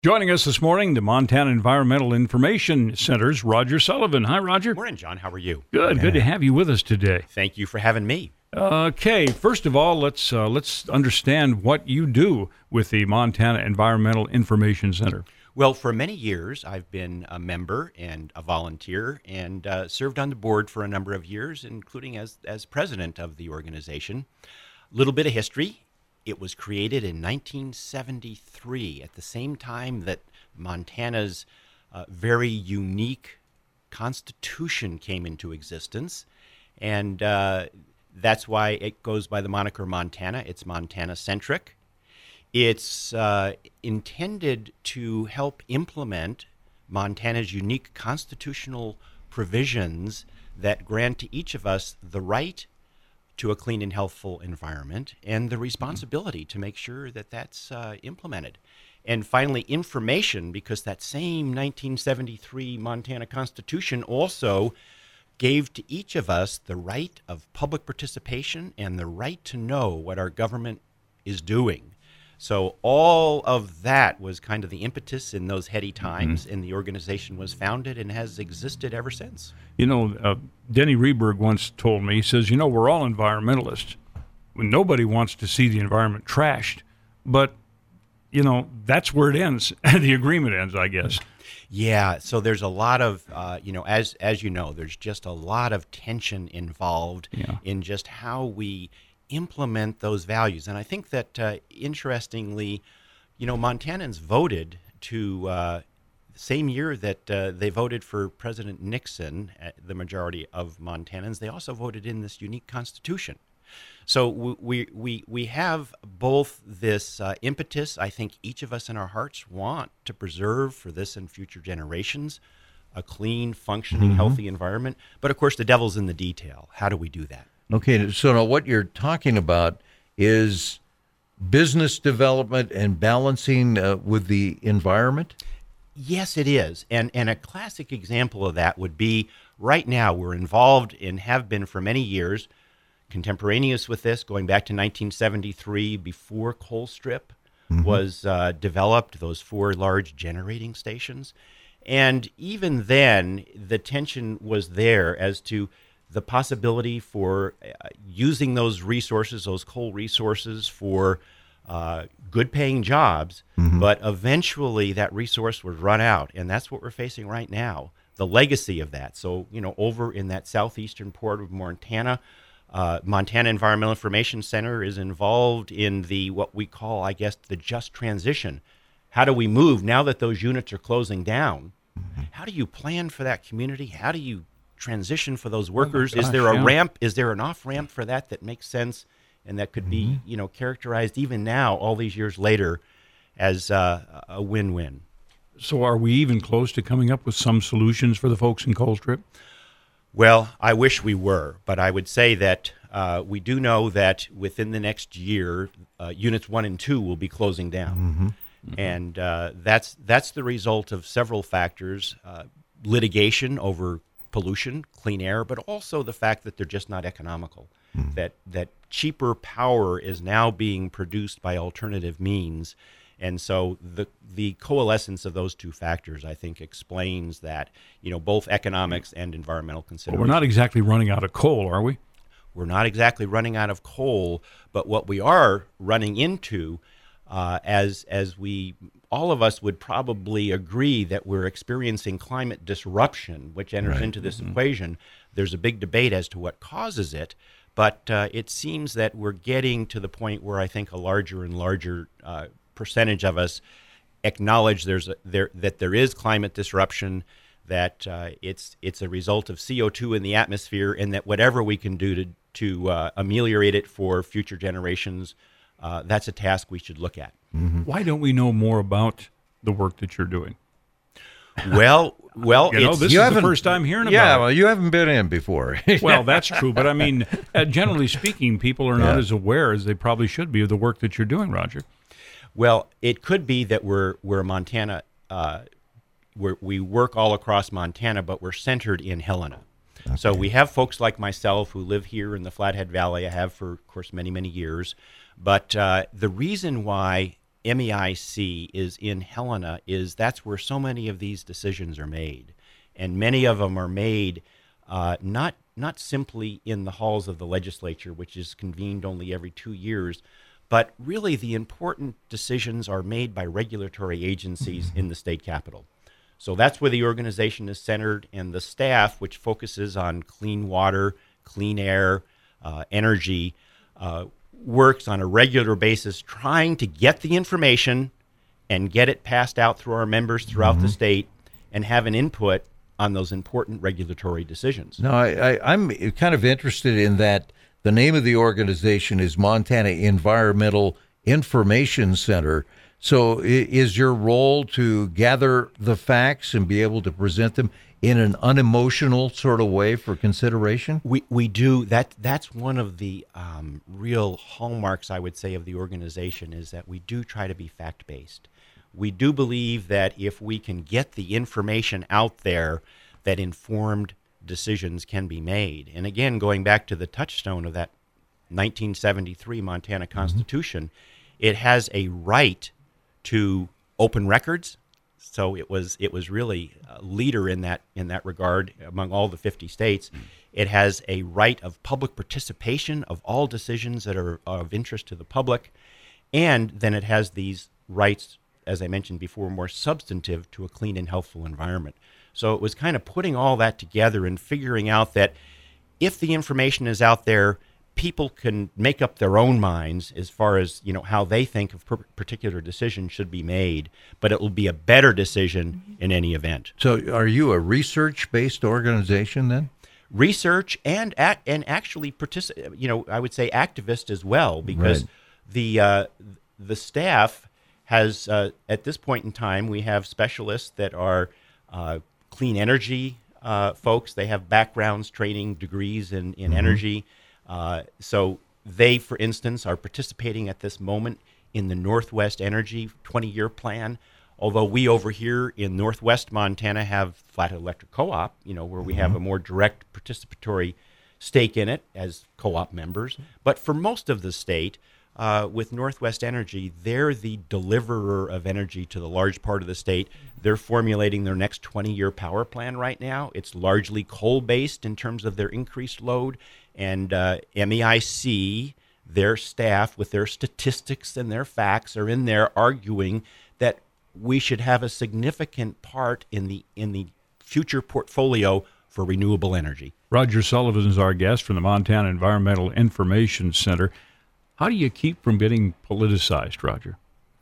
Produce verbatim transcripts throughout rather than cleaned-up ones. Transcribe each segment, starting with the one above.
Joining us this morning, the Montana Environmental Information Center's Roger Sullivan. Hi, Roger. Morning, John. How are you? Good. Yeah. Good to have you with us today. Thank you for having me. Okay. First of all, let's uh, let's understand what you do with the Montana Environmental Information Center. Well, for many years, I've been a member and a volunteer and uh, served on the board for a number of years, including as, as president of the organization. A little bit of history. It was created in nineteen seventy-three, at the same time that Montana's uh, very unique constitution came into existence. And uh, that's why it goes by the moniker Montana. It's Montana-centric. It's uh, intended to help implement Montana's unique constitutional provisions that grant to each of us the right to a clean and healthful environment and the responsibility to make sure that that's uh, implemented. And finally, information, because that same nineteen seventy-three Montana Constitution also gave to each of us the right of public participation and the right to know what our government is doing. So all of that was kind of the impetus in those heady times, mm-hmm. and the organization was founded and has existed ever since. You know, uh, Denny Reberg once told me, he says, you know, we're all environmentalists. Nobody wants to see the environment trashed, but, you know, that's where it ends. The agreement ends, I guess. Yeah, so there's a lot of, uh, you know, as as you know, there's just a lot of tension involved yeah. in just how we implement those values. And I think that, uh, interestingly, you know, Montanans voted to, uh, the same year that uh, they voted for President Nixon, uh, the majority of Montanans, they also voted in this unique constitution. So we we we have both this uh, impetus, I think each of us in our hearts want to preserve for this and future generations a clean, functioning, Mm-hmm. healthy environment. But of course, the devil's in the detail. How do we do that? Okay, so now what you're talking about is business development and balancing uh, with the environment? Yes, it is. And and a classic example of that would be right now we're involved and have been for many years, contemporaneous with this, going back to nineteen seventy-three, before Colstrip mm-hmm. was uh, developed, those four large generating stations. And even then, the tension was there as to the possibility for uh, using those resources, those coal resources, for uh, good-paying jobs, mm-hmm. but eventually that resource would run out, and that's what we're facing right now, the legacy of that. So, you know, over in that southeastern port of Montana, uh, Montana Environmental Information Center is involved in the, what we call, I guess, the just transition. How do we move now that those units are closing down? Mm-hmm. How do you plan for that community? How do you transition for those workers? Oh gosh, is there a yeah. ramp? Is there an off ramp for that that makes sense and that could be, Mm-hmm. you know, characterized even now, all these years later, as uh, a win-win? So are we even close to coming up with some solutions for the folks in Colstrip? Well, I wish we were, but I would say that uh, we do know that within the next year, uh, units one and two will be closing down. Mm-hmm. Mm-hmm. And uh, that's that's the result of several factors, uh, litigation over pollution, clean air, but also the fact that they're just not economical, mm. that that cheaper power is now being produced by alternative means. And so the the coalescence of those two factors, I think, explains that, you know, both economics and environmental considerations. Well, we're not exactly running out of coal, are we? We're not exactly running out of coal, but what we are running into, uh, as as we all of us would probably agree that we're experiencing climate disruption, which enters right. into this mm-hmm. equation. There's a big debate as to what causes it, but uh, it seems that we're getting to the point where I think a larger and larger uh, percentage of us acknowledge there's a, there that there is climate disruption, that uh, it's it's a result of C O two in the atmosphere, and that whatever we can do to to uh, ameliorate it for future generations, uh, that's a task we should look at. Mm-hmm. Why don't we know more about the work that you're doing? Well, well, you know, it's, this you is the haven't- first time hearing Yeah, about well, it. you haven't been in before. Well, that's true, but I mean, uh, generally speaking, people are not Yeah. as aware as they probably should be of the work that you're doing, Roger. well, it could be that we're we're Montana, uh, we're, we work all across Montana, but we're centered in Helena. So we have folks like myself who live here in the Flathead Valley. I have for, of course, many, many years. But uh, the reason why M E I C is in Helena is that's where so many of these decisions are made. And many of them are made uh, not not simply in the halls of the legislature, which is convened only every two years, but really the important decisions are made by regulatory agencies in the state capitol. So that's where the organization is centered, and the staff, which focuses on clean water, clean air, uh, energy, uh, works on a regular basis trying to get the information and get it passed out through our members throughout mm-hmm. the state and have an input on those important regulatory decisions. No, I, I, I'm kind of interested in that. The name of the organization is Montana Environmental Information Center. So is your role to gather the facts and be able to present them in an unemotional sort of way for consideration? We we do. That that's one of the um, real hallmarks, I would say, of the organization is that we do try to be fact-based. We do believe that if we can get the information out there, that informed decisions can be made. And again, going back to the touchstone of that nineteen seventy-three Montana Constitution, mm-hmm. it has a right to open records. So it was it was really a leader in that in that regard among all the fifty states. Mm-hmm. It has a right of public participation of all decisions that are of interest to the public, and then it has these rights, as I mentioned before, more substantive to a clean and healthful environment. So it was kind of putting all that together and figuring out that if the information is out there, people can make up their own minds as far as, you know, how they think of per- particular decisions should be made, but it will be a better decision in any event. So are you a research-based organization then? Research and act, and actually participate, you know, I would say activist as well, because right. the uh, the staff has, uh, at this point in time, we have specialists that are uh, clean energy uh, folks. They have backgrounds, training, degrees in, in mm-hmm. energy. Uh, so they, for instance, are participating at this moment in the Northwest Energy twenty-year plan. Although we over here in Northwest Montana have Flathead Electric Co-op, you know, where we mm-hmm. have a more direct participatory stake in it as co-op members. But for most of the state, uh, with Northwest Energy, they're the deliverer of energy to the large part of the state. They're formulating their next twenty-year power plan right now. It's largely coal-based in terms of their increased load. And uh, M E I C, their staff with their statistics and their facts are in there arguing that we should have a significant part in the in the future portfolio for renewable energy. Roger Sullivan is our guest from the Montana Environmental Information Center. How do you keep from getting politicized, Roger?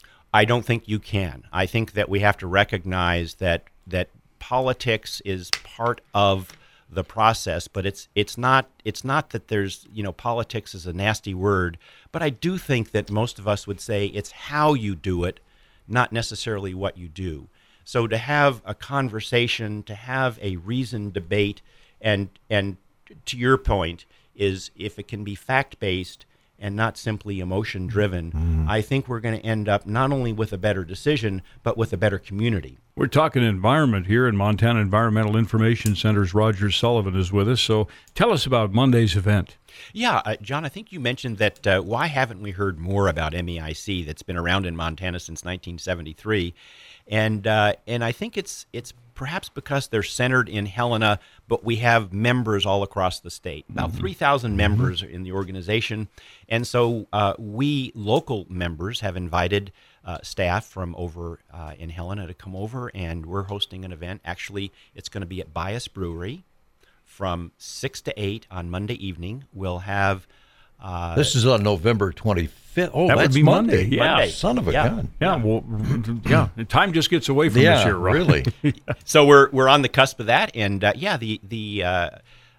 I don't think you can. I think that we have to recognize that that politics is part of the process, but it's it's not it's not that there's, you know, politics is a nasty word, but I do think that most of us would say it's how you do it, not necessarily what you do. So to have a conversation, to have a reasoned debate, and and to your point, is if it can be fact-based and not simply emotion-driven, mm-hmm. I think we're going to end up not only with a better decision, but with a better community. We're talking environment here, in Montana Environmental Information Center's Roger Sullivan is with us. So tell us about Monday's event. Yeah, uh, John, I think you mentioned that uh, why haven't we heard more about M E I C that's been around in Montana since nineteen seventy-three? And uh, and I think it's it's perhaps because they're centered in Helena, but we have members all across the state, about mm-hmm. three thousand members mm-hmm. in the organization. And so uh, we local members have invited uh, staff from over uh, in Helena to come over, and we're hosting an event. Actually, it's going to be at Bias Brewery from six to eight on Monday evening. We'll have... Uh, this is on November twenty-fifth. Oh, that that's would be Monday. Monday. Yeah, Monday. Son of a yeah. gun. Yeah, well, yeah. Time just gets away from yeah, us here, right? Really. So we're we're on the cusp of that, and uh, yeah, the the uh,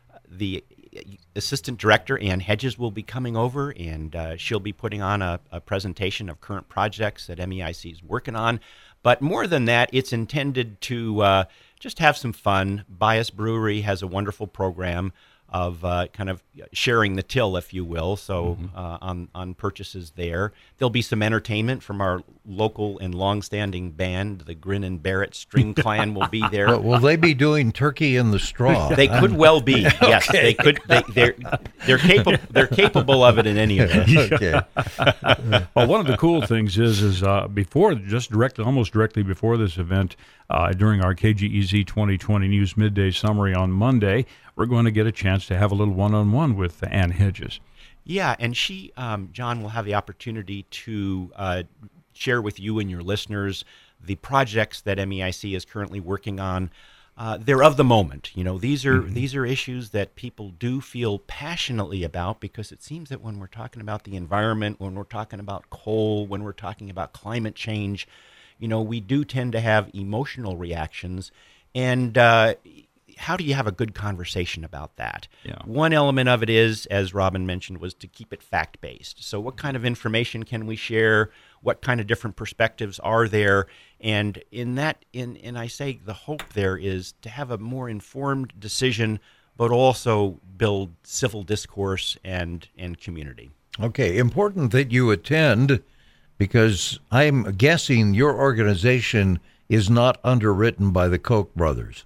the assistant director Ann Hedges will be coming over, and uh, she'll be putting on a, a presentation of current projects that M E I C is working on. But more than that, it's intended to uh, just have some fun. Bias Brewery has a wonderful program. of uh, kind of sharing the till, if you will. So Mm-hmm. uh, on on purchases there, there'll be some entertainment from our local and longstanding band, the Grin and Barrett String Clan, will be there. But will they be doing turkey in the straw? They could well be. Yes, they could. They, they're they're capable. They're capable of it in any event. Okay. Well, one of the cool things is, is uh, before, just directly, almost directly before this event, uh, during our K G E Z twenty twenty News Midday Summary on Monday, we're going to get a chance to have a little one-on-one with Ann Hedges. Yeah, and she, um, John, will have the opportunity to uh, share with you and your listeners the projects that M E I C is currently working on. Uh, they're of the moment. You know, these are mm-hmm. these are issues that people do feel passionately about, because it seems that when we're talking about the environment, when we're talking about coal, when we're talking about climate change, you know, we do tend to have emotional reactions. And uh, how do you have a good conversation about that? Yeah. One element of it is, as Robin mentioned, was to keep it fact-based. So what kind of information can we share? What kind of different perspectives are there? And in that, in, and I say the hope there is to have a more informed decision, but also build civil discourse and, and community. Okay, important that you attend, because I'm guessing your organization is not underwritten by the Koch brothers.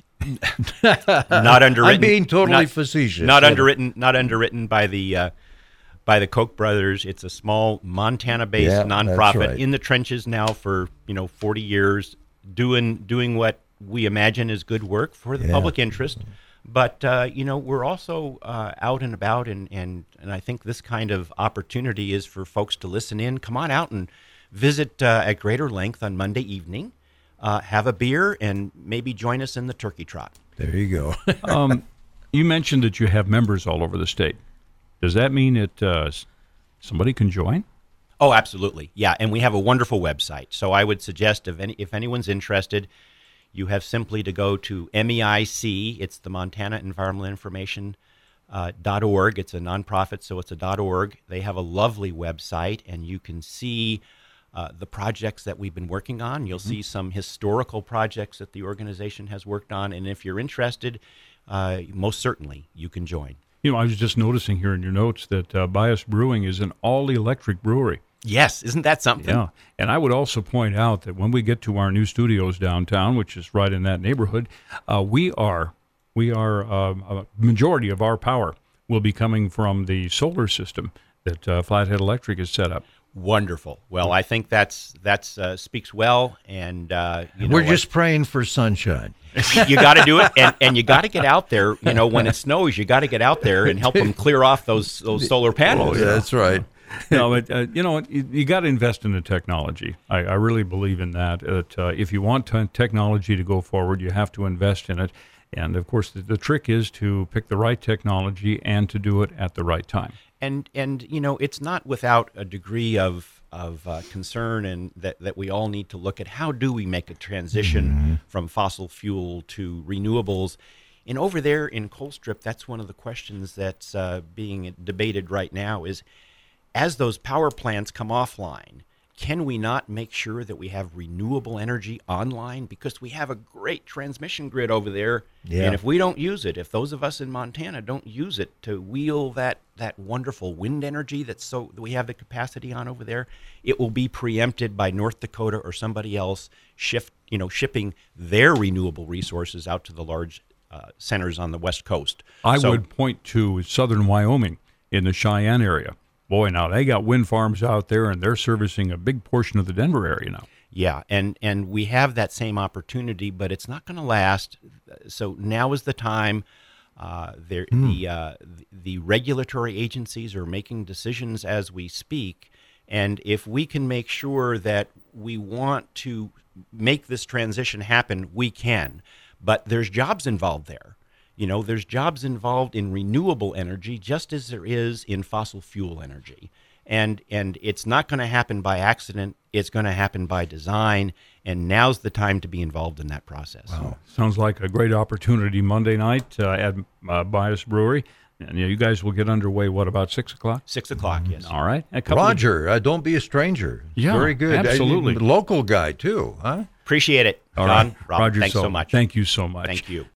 Not underwritten. I'm being totally not, facetious. Not underwritten. Not underwritten by the uh, by the Koch brothers. It's a small Montana-based Yeah, nonprofit that's right. in the trenches now for you know forty years, doing doing what we imagine is good work for the Yeah. public interest. But uh, you know we're also uh, out and about, and, and and I think this kind of opportunity is for folks to listen in. Come on out and visit uh, at greater length on Monday evening. Uh, have a beer and maybe join us in the turkey trot. There you go. Um, you mentioned that you have members all over the state. Does that mean that uh, s- somebody can join? Oh, absolutely. Yeah, and we have a wonderful website. So I would suggest if any, if anyone's interested, you have simply to go to M E I C. It's the Montana Environmental Information uh, dot org. It's a nonprofit, so it's a dot .org. They have a lovely website, and you can see uh, the projects that we've been working on. You'll see some historical projects that the organization has worked on, and if you're interested, uh, most certainly you can join. You know, I was just noticing here in your notes that uh, Bias Brewing is an all-electric brewery. Yes, isn't that something? Yeah, and I would also point out that when we get to our new studios downtown, which is right in that neighborhood, uh, we are we are uh, a majority of our power will be coming from the solar system that uh, Flathead Electric has set up. Wonderful. Well, I think that's that's uh, speaks well, and uh, you know, We're what? just praying for sunshine. you got to do it, and, and you got to get out there. You know, when it snows, you got to get out there and help them clear off those those solar panels. Oh, yeah, that's right. No, but, uh, you know, you, you got to invest in the technology. I, I really believe in that. That uh, if you want t- technology to go forward, you have to invest in it. And, of course, the, the trick is to pick the right technology and to do it at the right time. And and you know, it's not without a degree of of uh, concern, and that, that we all need to look at how do we make a transition mm-hmm. from fossil fuel to renewables. And over there in Colstrip, that's one of the questions that's uh, being debated right now is, as those power plants come offline, can we not make sure that we have renewable energy online? Because we have a great transmission grid over there. Yeah. And if we don't use it, if those of us in Montana don't use it to wheel that, that wonderful wind energy that's so that we have the capacity on over there, it will be preempted by North Dakota or somebody else shift, you know, shipping their renewable resources out to the large uh, centers on the West Coast. I So- would point to southern Wyoming in the Cheyenne area. Boy, now they got wind farms out there, and they're servicing a big portion of the Denver area now. Yeah, and, and we have that same opportunity, but it's not going to last. So now is the time. Uh, there, Mm. the uh, the regulatory agencies are making decisions as we speak, and if we can make sure that we want to make this transition happen, we can. But there's jobs involved there. You know, there's jobs involved in renewable energy just as there is in fossil fuel energy. And and it's not going to happen by accident. It's going to happen by design. And now's the time to be involved in that process. Wow. Sounds like a great opportunity Monday night uh, at uh, Bias Brewery. And you know, you guys will get underway, what, about six o'clock? Six o'clock, yes. All right. A couple of- Roger, uh, don't be a stranger. Yeah, Very good. absolutely. Uh, local guy, too, huh? Appreciate it, All John. right. Rob, Roger thanks so Sullivan, much. Thank you so much. Thank you.